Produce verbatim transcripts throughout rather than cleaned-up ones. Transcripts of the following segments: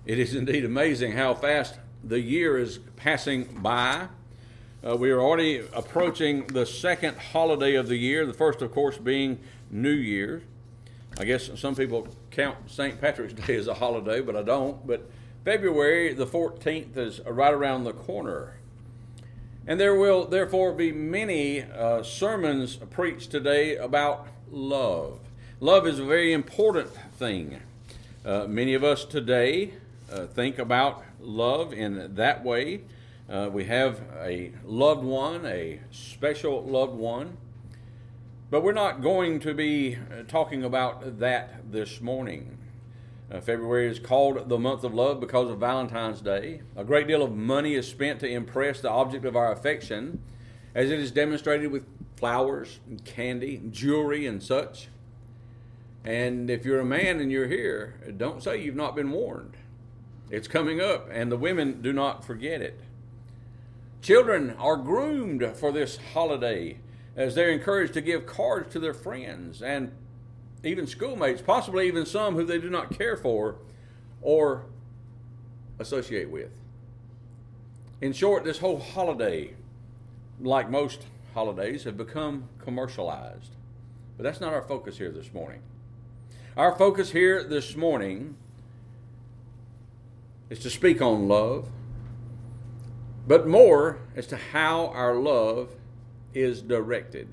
It is indeed amazing how fast the year is passing by. Uh, we are already approaching the second holiday of the year, the first, of course, being New Year's. I guess some people count Saint Patrick's Day as a holiday, but I don't. But February the fourteenth is right around the corner. And there will therefore be many uh, sermons preached today about love. Love is a very important thing. Uh, many of us today uh, think about love in that way. Uh, we have a loved one, a special loved one. But we're not going to be talking about that this morning. Uh, February is called the month of love because of Valentine's Day. A great deal of money is spent to impress the object of our affection, as it is demonstrated with flowers and candy and jewelry and such. And if you're a man and you're here, don't say you've not been warned. It's coming up, and the women do not forget it. Children are groomed for this holiday as they're encouraged to give cards to their friends and even schoolmates, possibly even some who they do not care for or associate with. In short, this whole holiday, like most holidays, have become commercialized. But that's not our focus here this morning. Our focus here this morning is to speak on love, but more as to how our love is directed.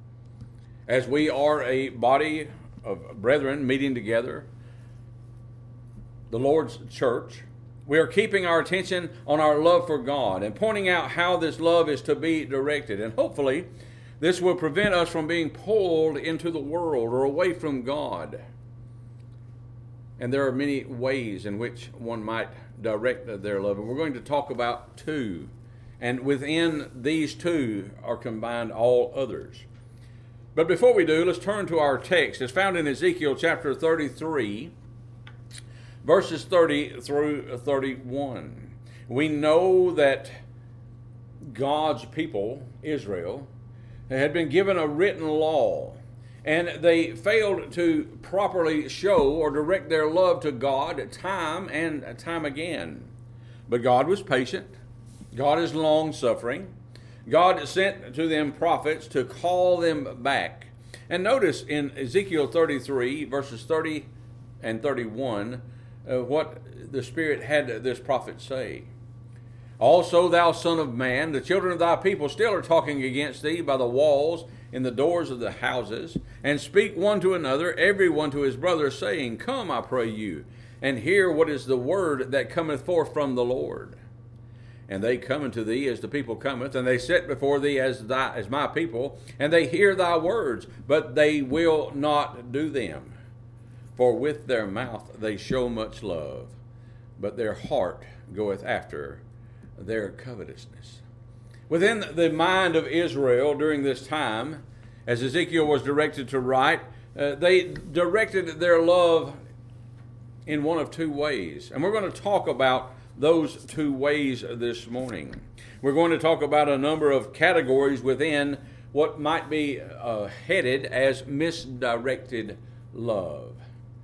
As we are a body of brethren meeting together, the Lord's church, we are keeping our attention on our love for God and pointing out how this love is to be directed. And hopefully, this will prevent us from being pulled into the world or away from God. And there are many ways in which one might direct their love. And we're going to talk about two. And within these two are combined all others. But before we do, let's turn to our text. It's found in Ezekiel chapter thirty-three, verses thirty through thirty-one. We know that God's people, Israel, had been given a written law, and they failed to properly show or direct their love to God time and time again. But God was patient. God is long-suffering. God sent to them prophets to call them back. And notice in Ezekiel thirty-three, verses thirty and thirty-one, uh, what the Spirit had this prophet say. Also, thou son of man, the children of thy people still are talking against thee by the walls in the doors of the houses, and speak one to another, every one to his brother, saying, Come, I pray you, and hear what is the word that cometh forth from the Lord. And they come unto thee as the people cometh, and they sit before thee as thy as my people, and they hear thy words, but they will not do them. For with their mouth they show much love, but their heart goeth after their covetousness. Within the mind of Israel during this time, as Ezekiel was directed to write, uh, they directed their love in one of two ways. And we're going to talk about those two ways this morning. We're going to talk about a number of categories within what might be uh, headed as misdirected love.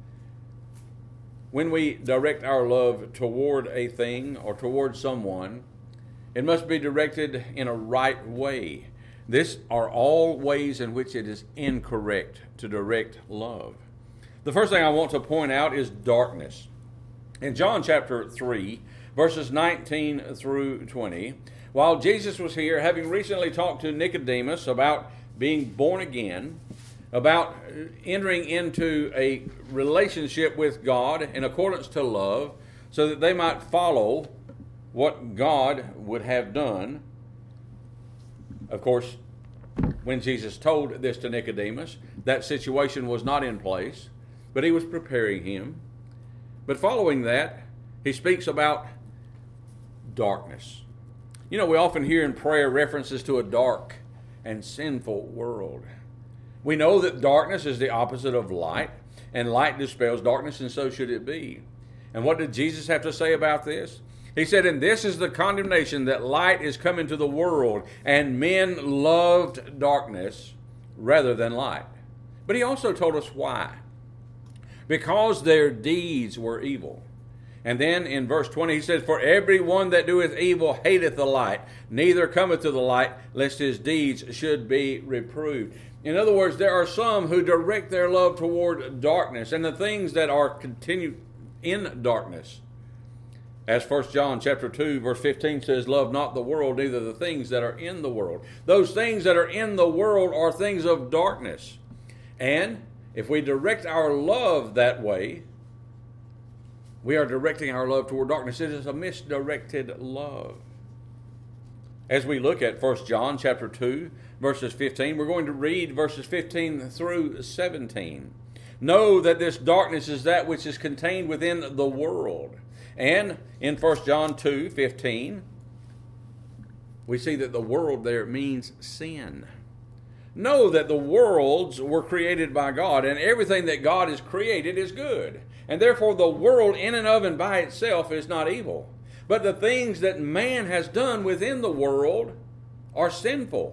When we direct our love toward a thing or toward someone, it must be directed in a right way. These are all ways in which it is incorrect to direct love. The first thing I want to point out is darkness. In John chapter three, verses nineteen through twenty, while Jesus was here, having recently talked to Nicodemus about being born again, about entering into a relationship with God in accordance to love, so that they might follow what God would have done. Of course, when Jesus told this to Nicodemus, that situation was not in place, but he was preparing him. But following that, he speaks about darkness. You know, we often hear in prayer references to a dark and sinful world. We know that darkness is the opposite of light, and light dispels darkness, and so should it be. And what did Jesus have to say about this? He said, and this is the condemnation, that light is come into the world, and men loved darkness rather than light. But he also told us why. Because their deeds were evil. And then in verse twenty he says, "For every one that doeth evil hateth the light, neither cometh to the light, lest his deeds should be reproved." In other words, there are some who direct their love toward darkness and the things that are continued in darkness. As First John chapter two, verse fifteen says, "Love not the world, neither the things that are in the world." Those things that are in the world are things of darkness. And if we direct our love that way, we are directing our love toward darkness. It is a misdirected love. As we look at First John chapter two, verses fifteen, we're going to read verses fifteen through seventeen. "Know that this darkness is that which is contained within the world." And in First John two, fifteen, we see that the world there means sin. "Know that the worlds were created by God, and everything that God has created is good. And therefore the world in and of and by itself is not evil. But the things that man has done within the world are sinful."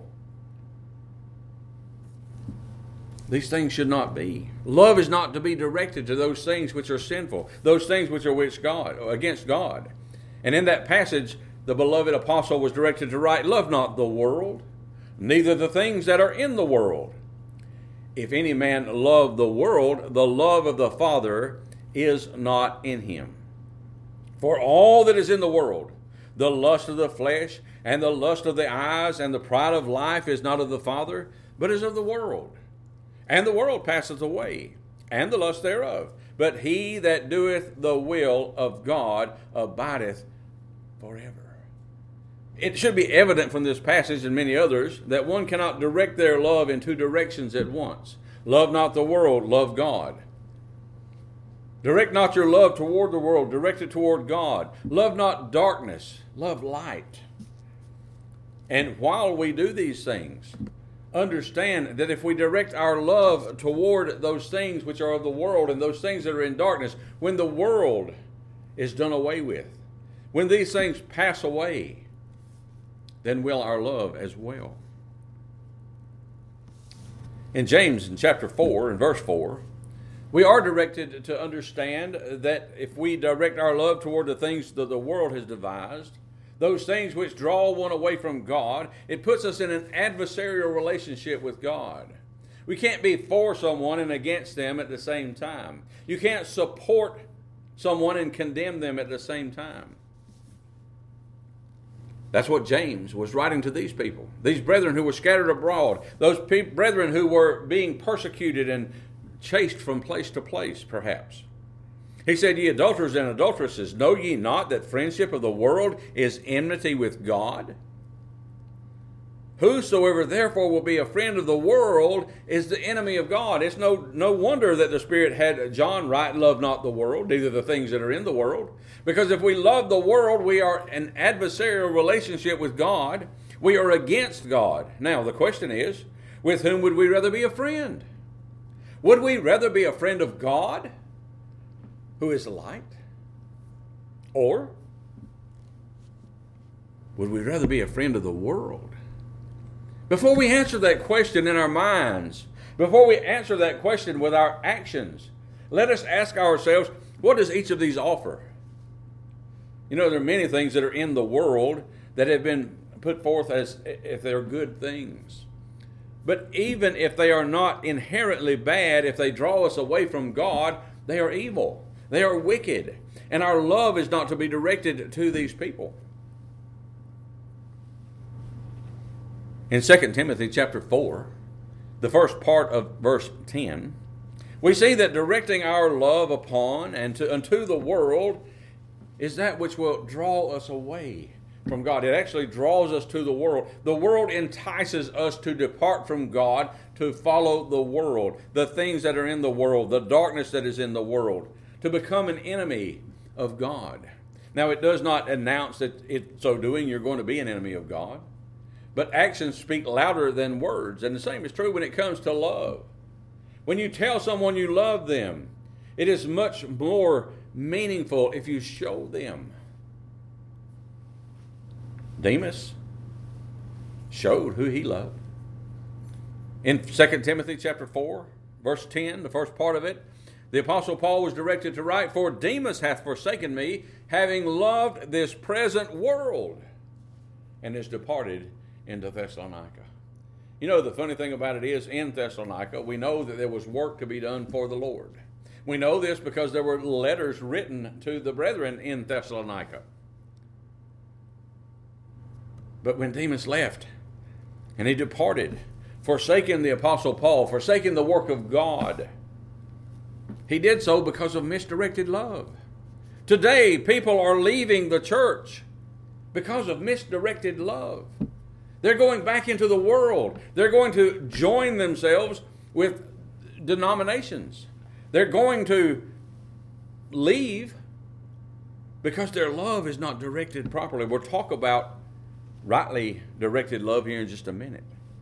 These things should not be. Love is not to be directed to those things which are sinful, those things which are which God, against God. And in that passage, the beloved apostle was directed to write, "Love not the world, neither the things that are in the world. If any man love the world, the love of the Father is not in him. For all that is in the world, the lust of the flesh, and the lust of the eyes, and the pride of life is not of the Father, but is of the world. And the world passeth away, and the lust thereof. But he that doeth the will of God abideth forever." It should be evident from this passage and many others that one cannot direct their love in two directions at once. Love not the world, love God. Direct not your love toward the world, direct it toward God. Love not darkness, love light. And while we do these things, understand that if we direct our love toward those things which are of the world and those things that are in darkness, when the world is done away with, when these things pass away, then will our love as well. In James in chapter four and verse four, we are directed to understand that if we direct our love toward the things that the world has devised, those things which draw one away from God, it puts us in an adversarial relationship with God. We can't be for someone and against them at the same time. You can't support someone and condemn them at the same time. That's what James was writing to these people, these brethren who were scattered abroad, those pe- brethren who were being persecuted and chased from place to place, perhaps. He said, "Ye adulterers and adulteresses, know ye not that friendship of the world is enmity with God? Whosoever therefore will be a friend of the world is the enemy of God." It's no, no wonder that the Spirit had John write, "Love not the world, neither the things that are in the world." Because if we love the world, we are in adversarial relationship with God. We are against God. Now, the question is, with whom would we rather be a friend? Would we rather be a friend of God, who is light? Or would we rather be a friend of the world? Before we answer that question in our minds, before we answer that question with our actions, let us ask ourselves, what does each of these offer? You know, there are many things that are in the world that have been put forth as if they're good things. But even if they are not inherently bad, if they draw us away from God, they are evil. They are wicked. And our love is not to be directed to these people. In Second Timothy chapter four, the first part of verse ten, we see that directing our love upon and to, unto the world is that which will draw us away from God. It actually draws us to the world. The world entices us to depart from God, to follow the world, the things that are in the world, the darkness that is in the world, to become an enemy of God. Now, it does not announce that in so doing you're going to be an enemy of God, but actions speak louder than words. And the same is true when it comes to love. When you tell someone you love them, it is much more meaningful if you show them. Demas showed who he loved. In Second Timothy chapter four, verse ten, the first part of it, The Apostle Paul was directed to write, "For Demas hath forsaken me, having loved this present world, and is departed into Thessalonica." You know, the funny thing about it is, in Thessalonica, we know that there was work to be done for the Lord. We know this because there were letters written to the brethren in Thessalonica. But when Demas left, and he departed, forsaking the Apostle Paul, forsaking the work of God, he did so because of misdirected love. Today, people are leaving the church because of misdirected love. They're going back into the world. They're going to join themselves with denominations. They're going to leave because their love is not directed properly. We'll talk about rightly directed love here in just a minute.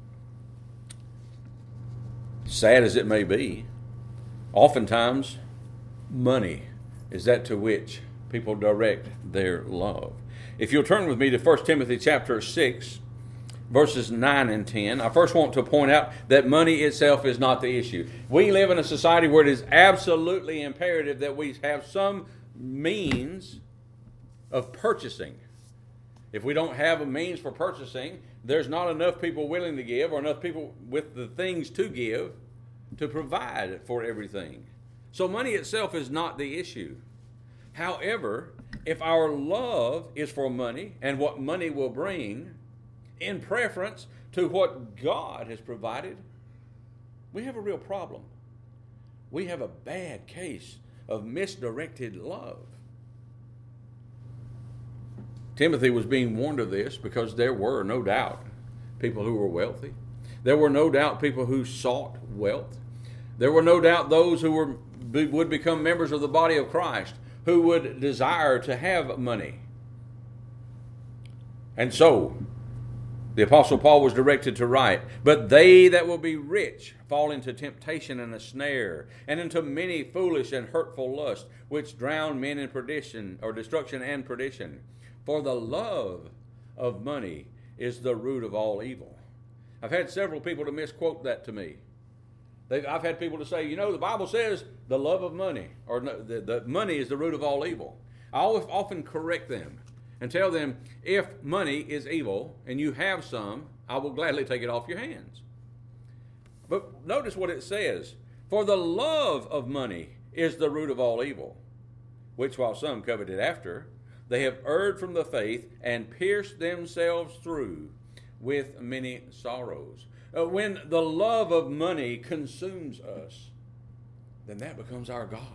Sad as it may be, oftentimes money is that to which people direct their love. If you'll turn with me to First Timothy chapter six, verses nine and ten, I first want to point out that money itself is not the issue. We live in a society where it is absolutely imperative that we have some means of purchasing. If we don't have a means for purchasing, there's not enough people willing to give or enough people with the things to give to provide for everything. So money itself is not the issue. However, if our love is for money and what money will bring, in preference to what God has provided, we have a real problem. We have a bad case of misdirected love. Timothy was being warned of this because there were no doubt people who were wealthy. There were no doubt people who sought wealth. There were no doubt those who were would become members of the body of Christ who would desire to have money. And so, the Apostle Paul was directed to write, "But they that will be rich fall into temptation and a snare, and into many foolish and hurtful lusts, which drown men in perdition, or destruction and perdition. For the love of money is the root of all evil." I've had several people to misquote that to me. They've, I've had people to say, you know, the Bible says the love of money, or no, the, the money is the root of all evil. I always, often correct them and tell them, if money is evil and you have some, I will gladly take it off your hands. But notice what it says. "For the love of money is the root of all evil, which while some coveted after, they have erred from the faith and pierced themselves through with many sorrows." Uh, when the love of money consumes us, then that becomes our God.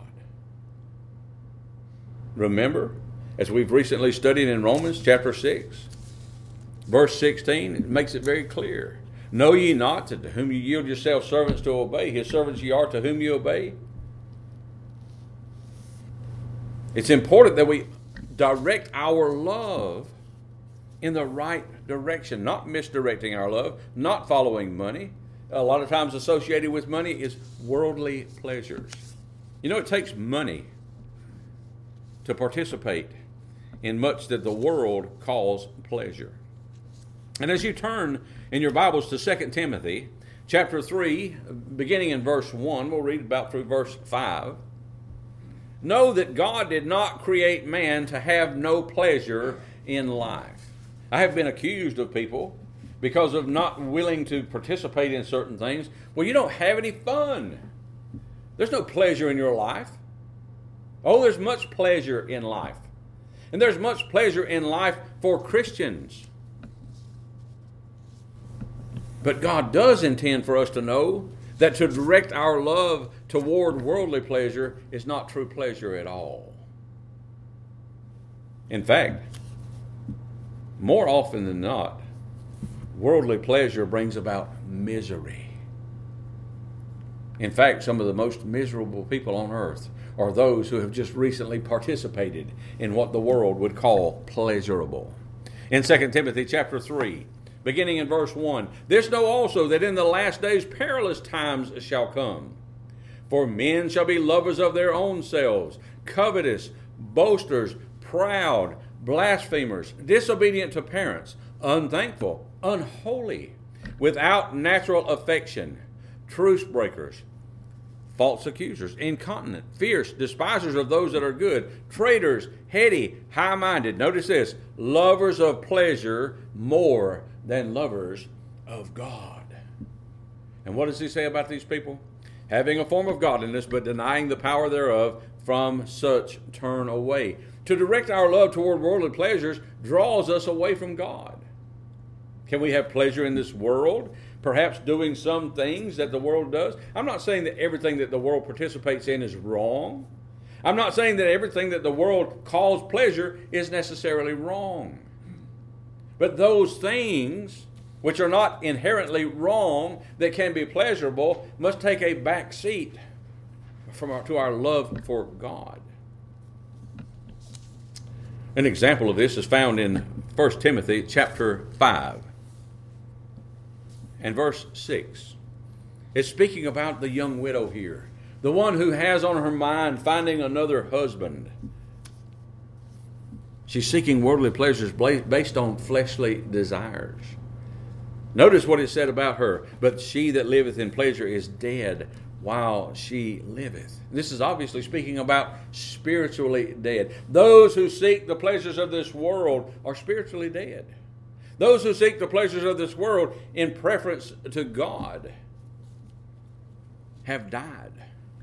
Remember, as we've recently studied in Romans chapter six, verse sixteen, it makes it very clear. "Know ye not that to whom you yield yourselves servants to obey, his servants ye are to whom you obey?" It's important that we direct our love in the right direction, not misdirecting our love, not following money. A lot of times associated with money is worldly pleasures. You know, it takes money to participate in much that the world calls pleasure. And as you turn in your Bibles to Second Timothy chapter three, beginning in verse one, we'll read about through verse five. "Know that God did not create man to have no pleasure in life." I have been accused of people because of not willing to participate in certain things. Well, you don't have any fun. There's no pleasure in your life. Oh, there's much pleasure in life. And there's much pleasure in life for Christians. But God does intend for us to know that to direct our love toward worldly pleasure is not true pleasure at all. In fact, more often than not, worldly pleasure brings about misery. In fact, some of the most miserable people on earth are those who have just recently participated in what the world would call pleasurable. In Second Timothy chapter three, beginning in verse one, "This know also that in the last days perilous times shall come. For men shall be lovers of their own selves, covetous, boasters, proud, blasphemers, disobedient to parents, unthankful, unholy, without natural affection, truce breakers, false accusers, incontinent, fierce, despisers of those that are good, traitors, heady, high-minded. Notice this, lovers of pleasure more than lovers of God. And what does he say about these people? Having a form of godliness, but denying the power thereof, from such turn away. To direct our love toward worldly pleasures draws us away from God. Can we have pleasure in this world? Perhaps doing some things that the world does? I'm not saying that everything that the world participates in is wrong. I'm not saying that everything that the world calls pleasure is necessarily wrong. But those things which are not inherently wrong, that can be pleasurable, must take a back seat from our, to our love for God. An example of this is found in First Timothy chapter five and verse six. It's speaking about the young widow here, the one who has on her mind finding another husband. She's seeking worldly pleasures based on fleshly desires. Notice what it said about her. But she that liveth in pleasure is dead while she liveth. This is obviously speaking about spiritually dead. Those who seek the pleasures of this world are spiritually dead. Those who seek the pleasures of this world in preference to God have died.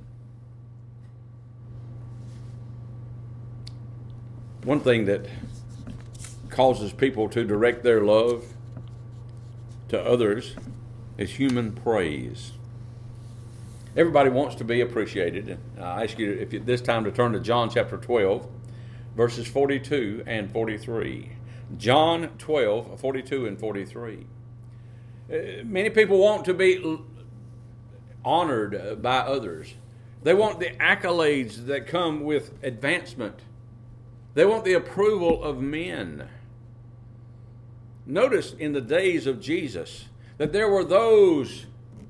One thing that causes people to direct their love to others is human praise. Everybody wants to be appreciated. I ask you, if you, this time, to turn to John chapter twelve, verses forty-two and forty-three. John twelve, forty-two and forty-three. Uh, many people want to be honored by others. They want the accolades that come with advancement. They want the approval of men. Notice in the days of Jesus that there were those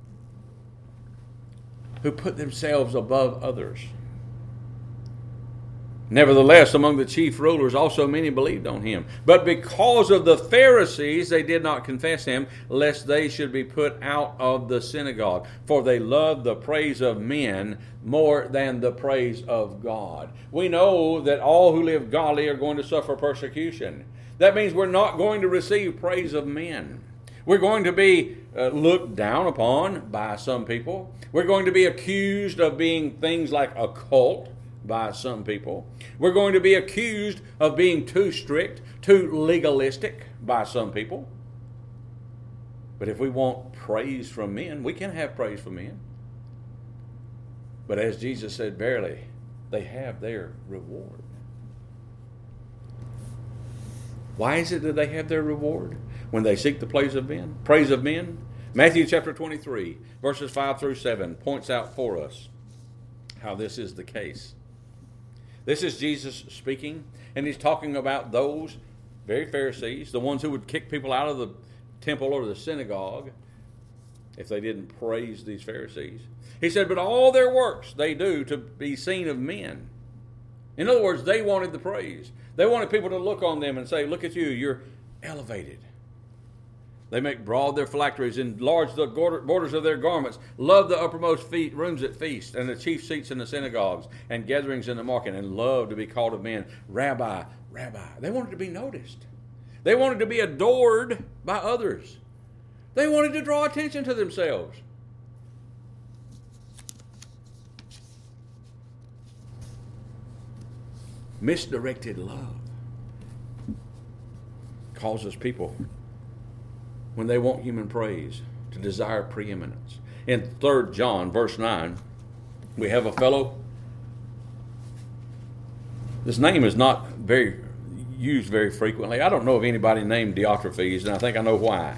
who put themselves above others. Nevertheless, among the chief rulers also many believed on him. But because of the Pharisees, they did not confess him, lest they should be put out of the synagogue. For they loved the praise of men more than the praise of God. We know that all who live godly are going to suffer persecution. That means we're not going to receive praise of men. We're going to be uh, looked down upon by some people. We're going to be accused of being things like a cult by some people. We're going to be accused of being too strict, too legalistic by some people. But if we want praise from men, we can have praise from men. But as Jesus said, verily, they have their reward. Why is it that they have their reward? When they seek the praise of men? Praise of men? Matthew chapter twenty-three, verses five through seven, points out for us how this is the case. This is Jesus speaking, and he's talking about those very Pharisees, the ones who would kick people out of the temple or the synagogue if they didn't praise these Pharisees. He said, but all their works they do to be seen of men. In other words, they wanted the praise. They wanted people to look on them and say, look at you, you're elevated. They make broad their phylacteries, enlarge the borders of their garments, love the uppermost feet, rooms at feasts, and the chief seats in the synagogues, and gatherings in the market, and love to be called of men, Rabbi, Rabbi. They wanted to be noticed. They wanted to be adored by others. They wanted to draw attention to themselves. Misdirected love causes people, when they want human praise, to desire preeminence. In Third John, verse nine, we have a fellow. This name is not very used very frequently. I don't know of anybody named Diotrephes, and I think I know why.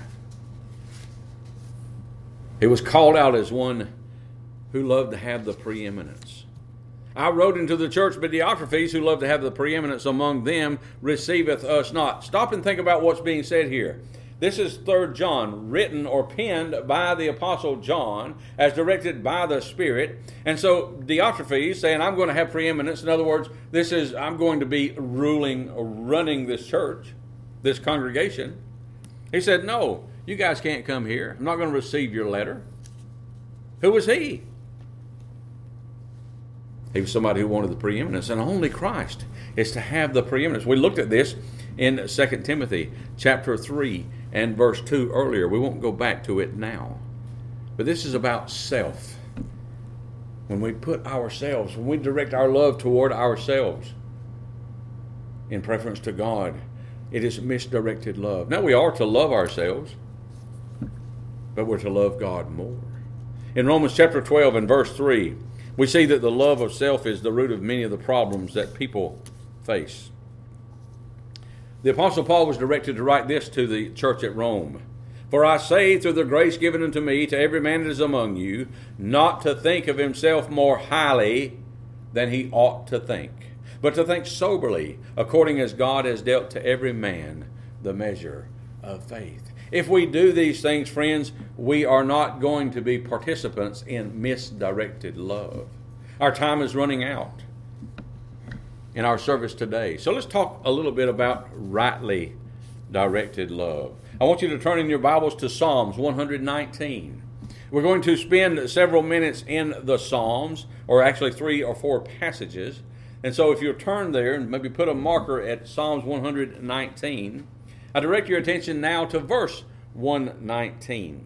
He was called out as one who loved to have the preeminence. I wrote into the church, but Diotrephes, who loved to have the preeminence among them, receiveth us not. Stop and think about what's being said here. This is Third John, written or penned by the Apostle John, as directed by the Spirit. And so Diotrephes saying, I'm going to have preeminence. In other words, this is, I'm going to be ruling or running this church, this congregation. He said, no, you guys can't come here. I'm not going to receive your letter. Who was he? He was somebody who wanted the preeminence, and only Christ is to have the preeminence. We looked at this in Second Timothy chapter three and verse two earlier. We won't go back to it now. But this is about self. When we put ourselves, when we direct our love toward ourselves in preference to God, it is misdirected love. Now, we are to love ourselves, but we're to love God more. In Romans chapter twelve and verse three, we see that the love of self is the root of many of the problems that people face. The Apostle Paul was directed to write this to the church at Rome. For I say, through the grace given unto me, to every man that is among you, not to think of himself more highly than he ought to think, but to think soberly, according as God has dealt to every man the measure of faith. If we do these things, friends, we are not going to be participants in misdirected love. Our time is running out in our service today. So let's talk a little bit about rightly directed love. I want you to turn in your Bibles to Psalms one nineteen. We're going to spend several minutes in the Psalms, or actually three or four passages. And so if you'll turn there and maybe put a marker at Psalms one nineteen, I direct your attention now to verse one nineteen.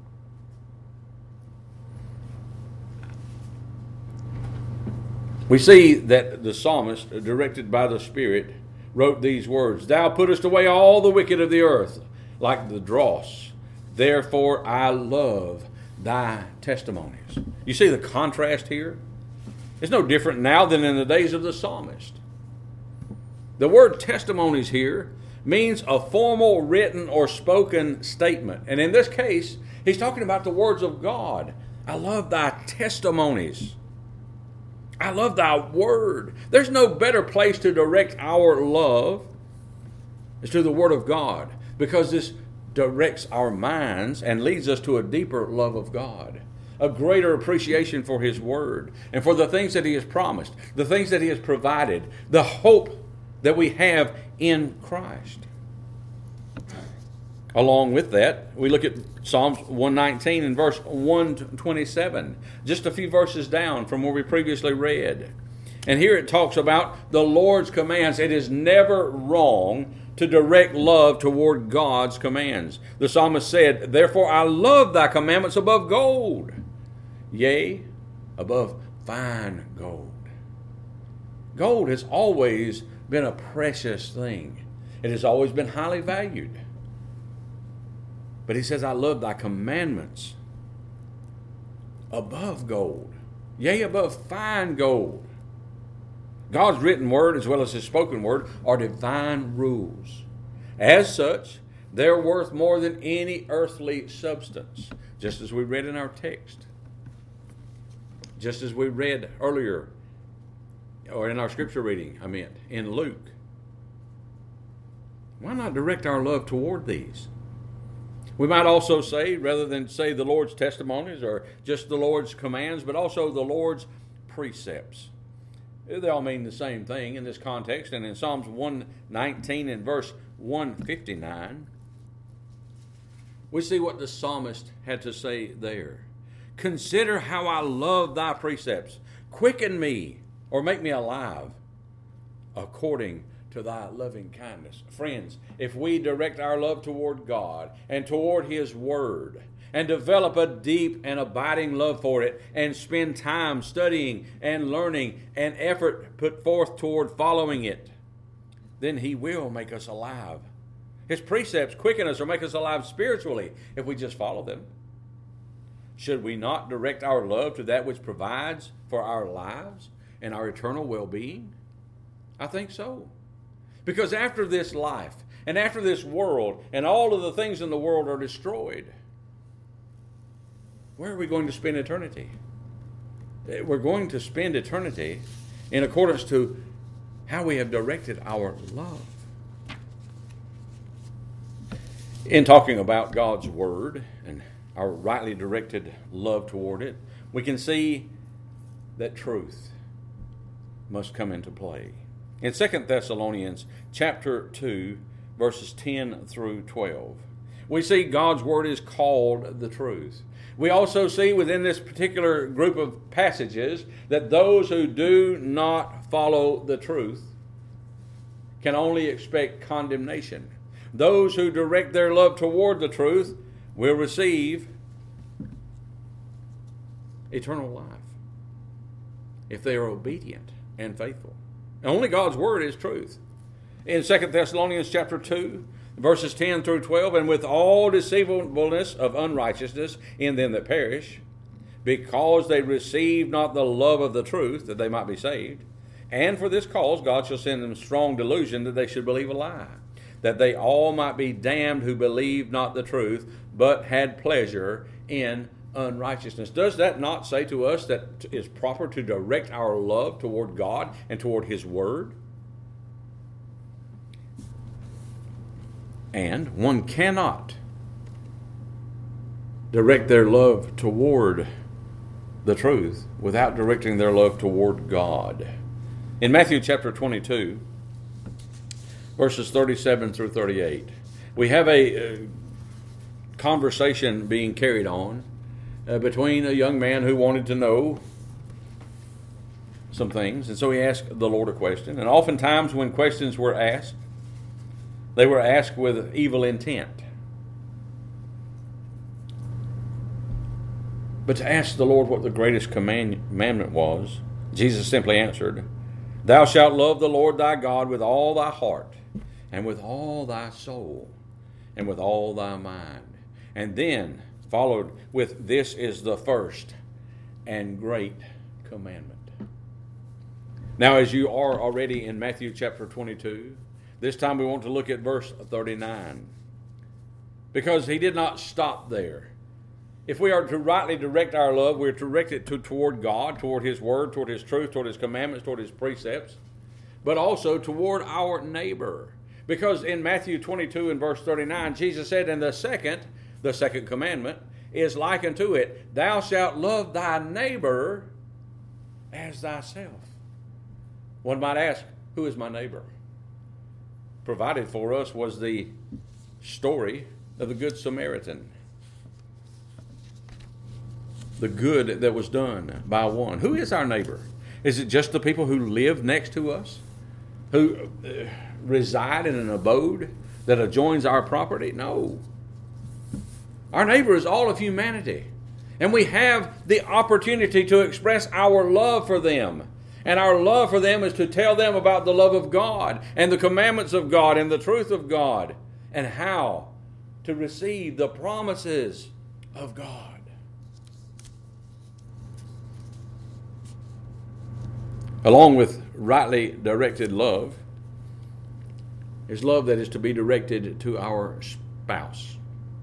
We see that the psalmist, directed by the Spirit, wrote these words, Thou puttest away all the wicked of the earth, like the dross. Therefore I love thy testimonies. You see the contrast here? It's no different now than in the days of the psalmist. The word testimonies here means a formal written or spoken statement. And in this case, he's talking about the words of God. I love thy testimonies. I love thy word. There's no better place to direct our love is to the word of God, because this directs our minds and leads us to a deeper love of God, a greater appreciation for his word and for the things that he has promised, the things that he has provided, the hope that we have in Christ. Along with that, we look at Psalms one nineteen and verse one twenty-seven, just a few verses down from where we previously read. And here it talks about the Lord's commands. It is never wrong to direct love toward God's commands. The psalmist said, Therefore I love thy commandments above gold, yea, above fine gold. Gold has always been a precious thing. It has always been highly valued. But he says, I love thy commandments above gold, yea, above fine gold. God's written word as well as his spoken word are divine rules. As such, they're worth more than any earthly substance, just as we read in our text. Just as we read earlier, or in our scripture reading, I meant, in Luke. Why not direct our love toward these? We might also say, rather than say the Lord's testimonies or just the Lord's commands, but also the Lord's precepts. They all mean the same thing in this context. And in Psalms one nineteen and verse one fifty-nine, we see what the psalmist had to say there. Consider how I love thy precepts. Quicken me, or make me alive, according to thy loving kindness. Friends, if we direct our love toward God and toward his word, and develop a deep and abiding love for it, and spend time studying and learning and effort put forth toward following it, then he will make us alive. His precepts quicken us or make us alive spiritually if we just follow them. Should we not direct our love to that which provides for our lives and our eternal well-being? I think so. Because after this life and after this world and all of the things in the world are destroyed, where are we going to spend eternity? We're going to spend eternity in accordance to how we have directed our love. In talking about God's word and our rightly directed love toward it, we can see that truth must come into play. In Second Thessalonians chapter two, verses ten through twelve, we see God's word is called the truth. We also see within this particular group of passages that those who do not follow the truth can only expect condemnation. Those who direct their love toward the truth will receive eternal life if they are obedient and faithful. And only God's word is truth. In Second Thessalonians chapter two, verses ten through twelve, and with all deceivableness of unrighteousness in them that perish, because they receive not the love of the truth, that they might be saved. And for this cause God shall send them strong delusion, that they should believe a lie, that they all might be damned who believed not the truth, but had pleasure in unrighteousness. Does that not say to us that it is proper to direct our love toward God and toward His Word? And one cannot direct their love toward the truth without directing their love toward God. In Matthew chapter twenty-two, verses thirty-seven through thirty-eight, we have a uh, conversation being carried on uh, between a young man who wanted to know some things, and so he asked the Lord a question. And oftentimes when questions were asked, they were asked with evil intent. But to ask the Lord what the greatest commandment was, Jesus simply answered, "Thou shalt love the Lord thy God with all thy heart, and with all thy soul, and with all thy mind." And then followed with, "This is the first and great commandment." Now, as you are already in Matthew chapter twenty-two, this time we want to look at verse thirty-nine, because he did not stop there. If we are to rightly direct our love, we are to direct it to, toward God, toward His Word, toward His truth, toward His commandments, toward His precepts, but also toward our neighbor. Because in Matthew twenty-two and verse thirty-nine, Jesus said, "And the second, the second commandment, is like unto it, Thou shalt love thy neighbor as thyself." One might ask, who is my neighbor? Provided for us was the story of the Good Samaritan. The good that was done by one. Who is our neighbor? Is it just the people who live next to us? Who uh, reside in an abode that adjoins our property? No. Our neighbor is all of humanity. And we have the opportunity to express our love for them. And our love for them is to tell them about the love of God and the commandments of God and the truth of God and how to receive the promises of God. Along with rightly directed love is love that is to be directed to our spouse.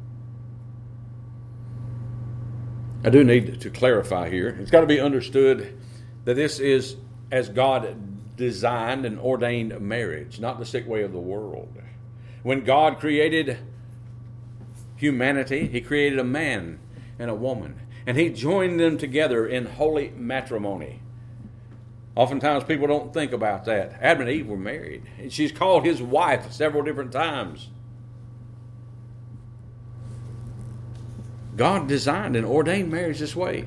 I do need to clarify here. It's got to be understood that this is as God designed and ordained marriage, not the sick way of the world. When God created humanity, He created a man and a woman, and He joined them together in holy matrimony. Oftentimes people don't think about that. Adam and Eve were married, and she's called his wife several different times. God designed and ordained marriage this way.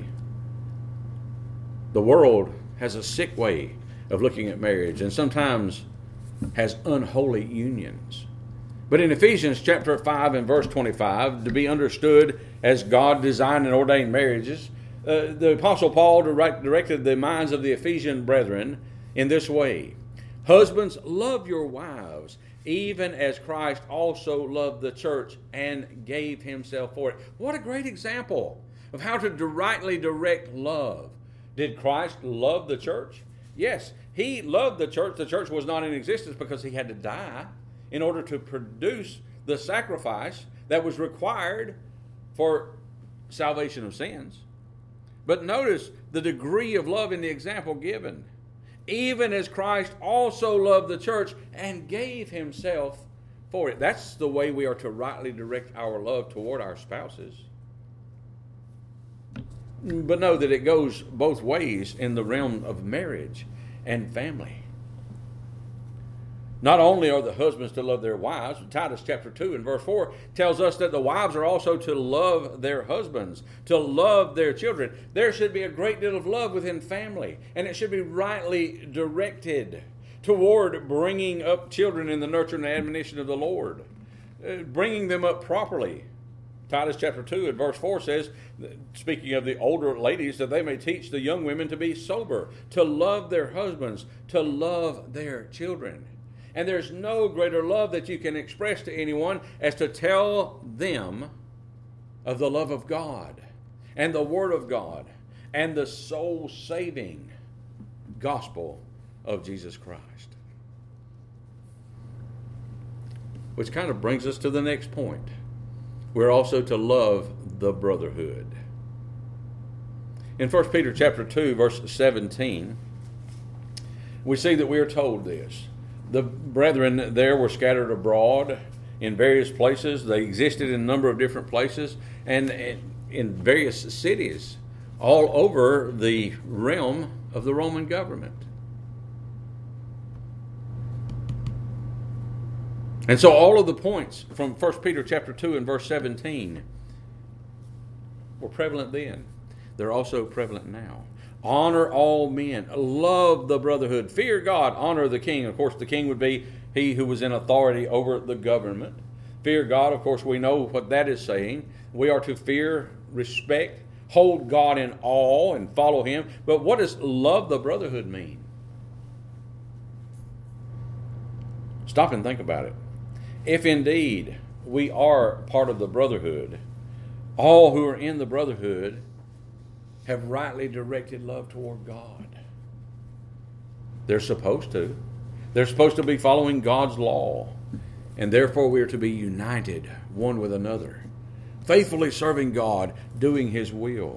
The world has a sick way of looking at marriage, and sometimes has unholy unions. But in Ephesians chapter five and verse twenty-five, to be understood as God designed and ordained marriages, uh, the Apostle Paul direct, directed the minds of the Ephesian brethren in this way: "Husbands, love your wives, even as Christ also loved the church and gave Himself for it." What a great example of how to rightly direct love. Did Christ love the church? Yes, He loved the church. The church was not in existence because He had to die in order to produce the sacrifice that was required for salvation of sins. But notice the degree of love in the example given. Even as Christ also loved the church and gave Himself for it. That's the way we are to rightly direct our love toward our spouses. But know that it goes both ways in the realm of marriage and family. Not only are the husbands to love their wives, but Titus chapter two and verse four tells us that the wives are also to love their husbands, to love their children. There should be a great deal of love within family, and it should be rightly directed toward bringing up children in the nurture and admonition of the Lord, uh, bringing them up properly. Titus chapter two and verse four says, speaking of the older ladies, that they may teach the young women to be sober, to love their husbands, to love their children. And there's no greater love that you can express to anyone as to tell them of the love of God and the Word of God and the soul-saving gospel of Jesus Christ. Which kind of brings us to the next point. We're also to love the brotherhood. In First Peter chapter two, verse seventeen, we see that we are told this. The brethren there were scattered abroad in various places. They existed in a number of different places and in various cities all over the realm of the Roman government. And so all of the points from First Peter chapter two and verse seventeen were prevalent then. They're also prevalent now. Honor all men. Love the brotherhood. Fear God. Honor the king. Of course, the king would be he who was in authority over the government. Fear God. Of course, we know what that is saying. We are to fear, respect, hold God in awe, and follow Him. But what does love the brotherhood mean? Stop and think about it. If indeed we are part of the brotherhood, all who are in the brotherhood have rightly directed love toward God. They're supposed to. They're supposed to be following God's law. And therefore we are to be united one with another, faithfully serving God, doing His will.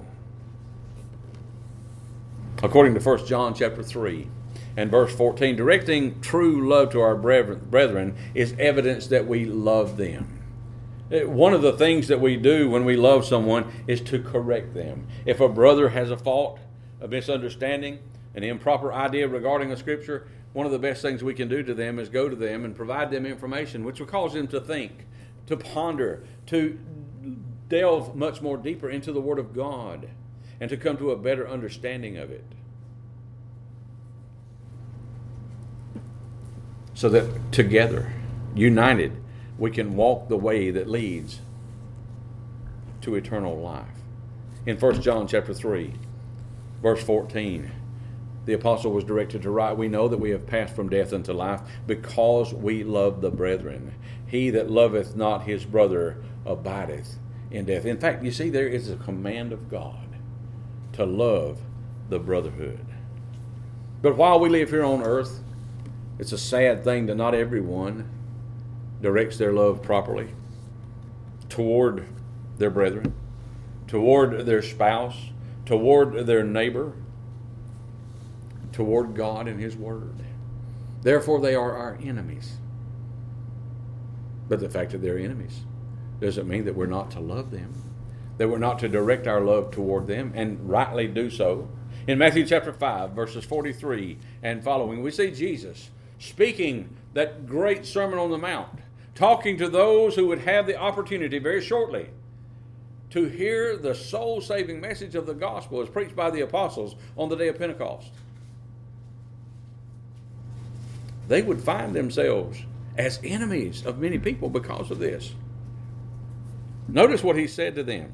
According to First John chapter three and verse fourteen, directing true love to our brethren is evidence that we love them. One of the things that we do when we love someone is to correct them. If a brother has a fault, a misunderstanding, an improper idea regarding a scripture, one of the best things we can do to them is go to them and provide them information which will cause them to think, to ponder, to delve much more deeper into the Word of God, and to come to a better understanding of it. So that together, united, we can walk the way that leads to eternal life. In First John chapter three, verse fourteen, the apostle was directed to write, we know that we have passed from death unto life because we love the brethren. He that loveth not his brother abideth in death. In fact, you see, there is a command of God to love the brotherhood. But while we live here on earth, it's a sad thing that not everyone directs their love properly toward their brethren, toward their spouse, toward their neighbor, toward God and His Word. Therefore, they are our enemies. But the fact that they're enemies doesn't mean that we're not to love them, that we're not to direct our love toward them, and rightly do so. In Matthew chapter five, verses forty-three and following, we see Jesus speaking that great Sermon on the Mount, talking to those who would have the opportunity very shortly to hear the soul-saving message of the gospel as preached by the apostles on the day of Pentecost. They would find themselves as enemies of many people because of this. Notice what He said to them.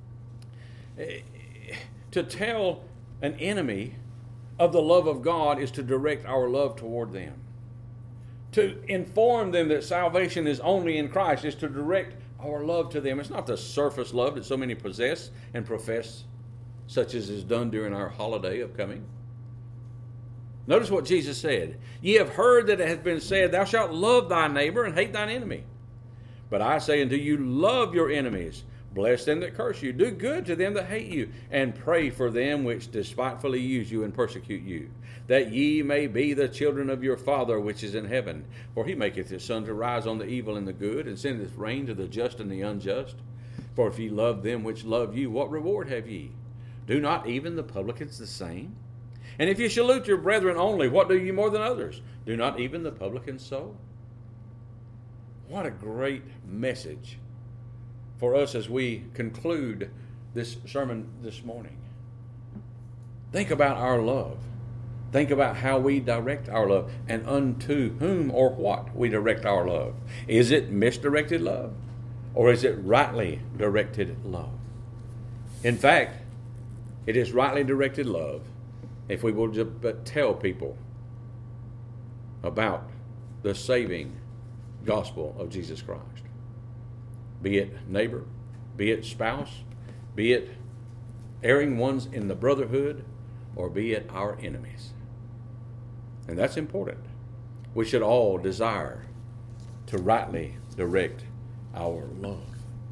To tell an enemy of the love of God is to direct our love toward them. To inform them that salvation is only in Christ is to direct our love to them. It's not the surface love that so many possess and profess, such as is done during our holiday of coming. Notice what Jesus said. Ye have heard that it hath been said, thou shalt love thy neighbor and hate thine enemy. But I say unto you, love your enemies, bless them that curse you, do good to them that hate you, and pray for them which despitefully use you and persecute you, that ye may be the children of your Father which is in heaven. For He maketh His sun to rise on the evil and the good, and sendeth rain to the just and the unjust. For if ye love them which love you, what reward have ye? Do not even the publicans the same? And if you salute your brethren only, what do you more than others? Do not even the publicans so? What a great message for us as we conclude this sermon this morning. Think about our love. Think about how we direct our love and unto whom or what we direct our love. Is it misdirected love or is it rightly directed love? In fact, it is rightly directed love if we will just but tell people about the saving gospel of Jesus Christ. Be it neighbor, be it spouse, be it erring ones in the brotherhood, or be it our enemies. And that's important. We should all desire to rightly direct our love.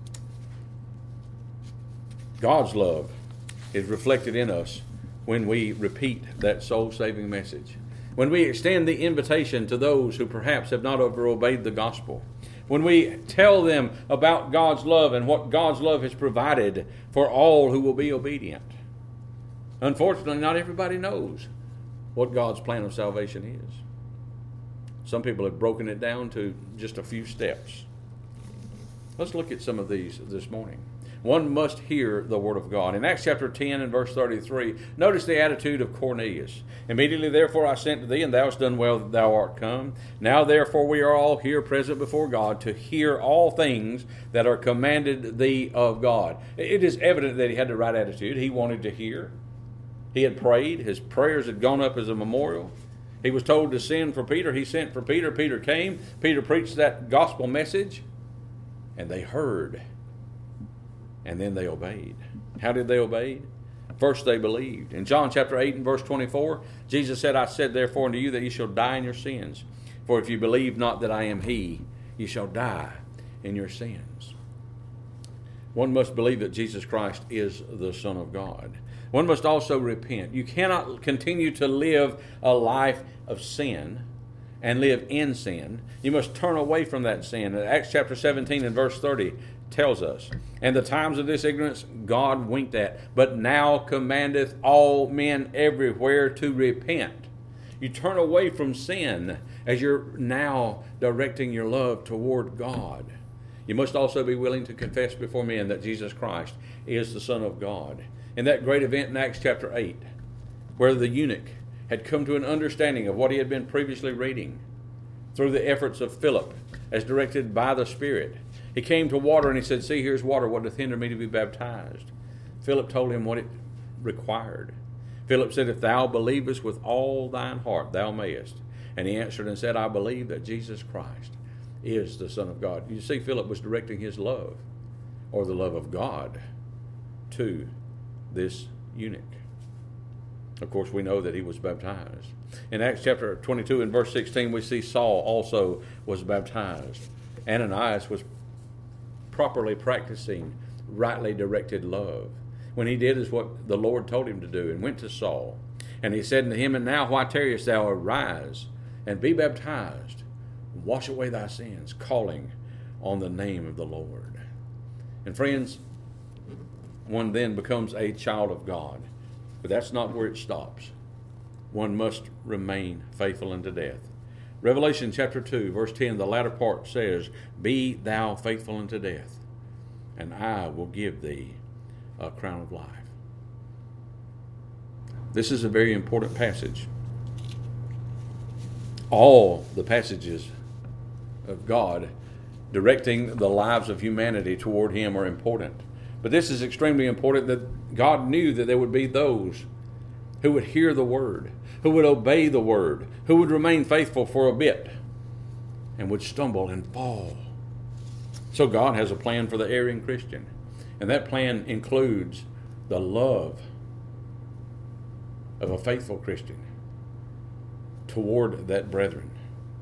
God's love is reflected in us when we repeat that soul-saving message. When we extend the invitation to those who perhaps have not obeyed the gospel. When we tell them about God's love and what God's love has provided for all who will be obedient. Unfortunately, not everybody knows what God's plan of salvation is. Some people have broken it down to just a few steps. Let's look at some of these this morning. One must hear the word of God. In Acts chapter ten and verse thirty-three, notice the attitude of Cornelius. Immediately therefore I sent to thee, and thou hast done well that thou art come. Now therefore we are all here present before God to hear all things that are commanded thee of God. It is evident that he had the right attitude. He wanted to hear. He had prayed. His prayers had gone up as a memorial. He was told to send for Peter. He sent for Peter. Peter came. Peter preached that gospel message, and they heard. And then they obeyed. How did they obey? First they believed. In John chapter eight and verse twenty-four, Jesus said, I said therefore unto you that ye shall die in your sins. For if you believe not that I am he, ye shall die in your sins. One must believe that Jesus Christ is the Son of God. One must also repent. You cannot continue to live a life of sin and live in sin. You must turn away from that sin. Acts chapter seventeen and verse thirty tells us, and the times of this ignorance God winked at, but now commandeth all men everywhere to repent. You turn away from sin as you're now directing your love toward God. You must also be willing to confess before men that Jesus Christ is the Son of God. In that great event in Acts chapter eight, where the eunuch had come to an understanding of what he had been previously reading through the efforts of Philip as directed by the Spirit. He came to water and he said, see, here's water. What doth hinder me to be baptized? Philip told him what it required. Philip said, if thou believest with all thine heart, thou mayest. And he answered and said, I believe that Jesus Christ is the Son of God. You see, Philip was directing his love, or the love of God, to this eunuch. Of course, we know that he was baptized. In Acts chapter twenty-two and verse sixteen, we see Saul also was baptized. Ananias was properly practicing rightly directed love when he did as what the Lord told him to do, and went to Saul. And he said unto him, and now why tarriest thou? Arise and be baptized, and wash away thy sins, calling on the name of the Lord. And friends, one then becomes a child of God. But that's not where it stops. One must remain faithful unto death. Revelation chapter two, verse ten, the latter part says, be thou faithful unto death, and I will give thee a crown of life. This is a very important passage. All the passages of God directing the lives of humanity toward him are important. But this is extremely important, that God knew that there would be those who would hear the word, who would obey the word, who would remain faithful for a bit, and would stumble and fall. So God has a plan for the erring Christian. And that plan includes the love of a faithful Christian toward that brethren.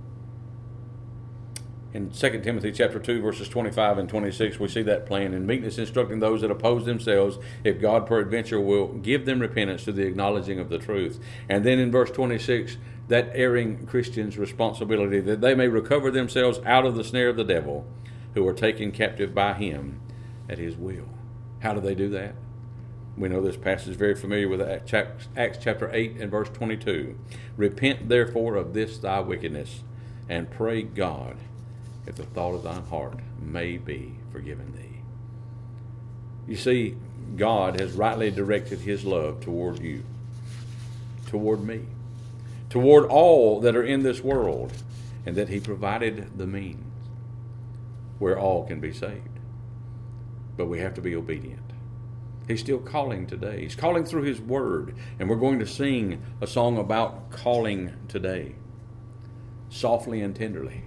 In Second Timothy chapter two, verses twenty-five and twenty-six, we see that plan. In meekness instructing those that oppose themselves, if God peradventure will give them repentance to the acknowledging of the truth. And then in verse twenty-six, that erring Christian's responsibility, that they may recover themselves out of the snare of the devil, who are taken captive by him at his will. How do they do that? We know this passage is very familiar with Acts chapter eight and verse twenty-two. Repent therefore of this thy wickedness, and pray God, if the thought of thine heart may be forgiven thee. You see, God has rightly directed his love toward you, toward me, toward all that are in this world, and that he provided the means where all can be saved. But we have to be obedient. He's still calling today. He's calling through his word, and we're going to sing a song about calling today, softly and tenderly.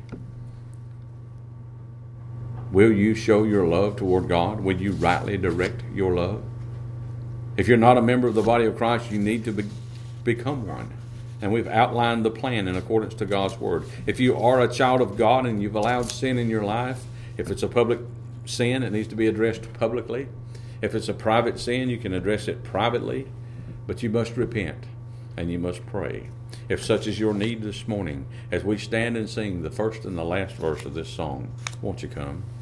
Will you show your love toward God? Will you rightly direct your love? If you're not a member of the body of Christ, you need to be, become one. And we've outlined the plan in accordance to God's word. If you are a child of God and you've allowed sin in your life, if it's a public sin, it needs to be addressed publicly. If it's a private sin, you can address it privately. But you must repent and you must pray. If such is your need this morning, as we stand and sing the first and the last verse of this song, won't you come?